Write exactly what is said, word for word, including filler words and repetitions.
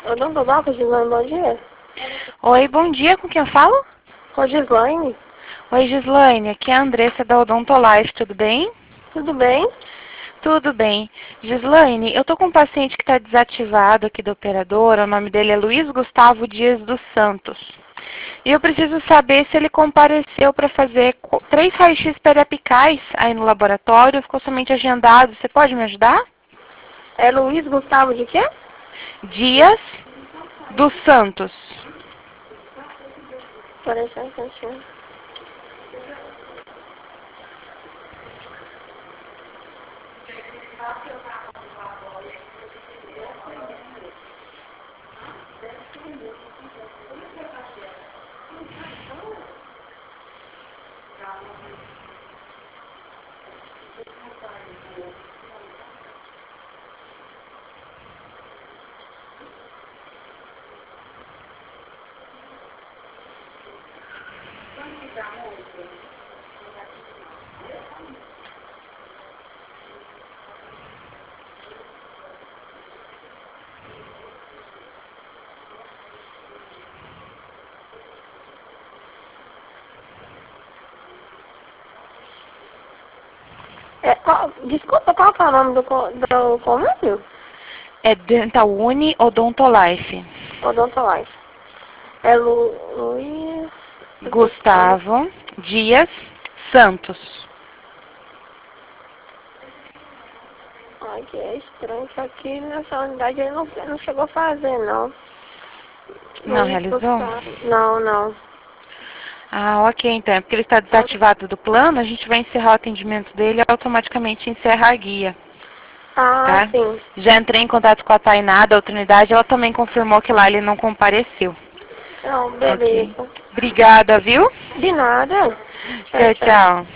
Odontodoca, Gislaine, bom dia. Oi, bom dia, com quem eu falo? Oi, Gislaine. Oi, Gislaine, aqui é a Andressa da Odontolife, tudo bem? Tudo bem? Tudo bem. Gislaine, eu tô com um paciente que está desativado aqui da operadora, o nome dele é Luiz Gustavo Dias dos Santos. E eu preciso saber se ele compareceu para fazer três raios-x periapicais aí no laboratório, ficou somente agendado, você pode me ajudar? É Luiz Gustavo de quê? Dias dos Santos. Parece um instantinho. É, qual, desculpa, qual que é o nome do, co- do convênio? É Dental Uni Odontolife. Odontolife. É Lu, Luiz Gustavo. Gustavo Dias Santos. Ai, que é estranho que aqui nessa unidade ele não, não chegou a fazer, não. Não Luiz realizou? Gustavo. Não, não. Ah, ok, então. É porque ele está desativado do plano, a gente vai encerrar o atendimento dele e automaticamente encerra a guia, Ah, tá? sim. Já entrei em contato com a Tainá da outra unidade, ela também confirmou que lá ele não compareceu. Não, Ok. beleza. Obrigada, viu? De nada. Tchau, Tchau, tchau. tchau.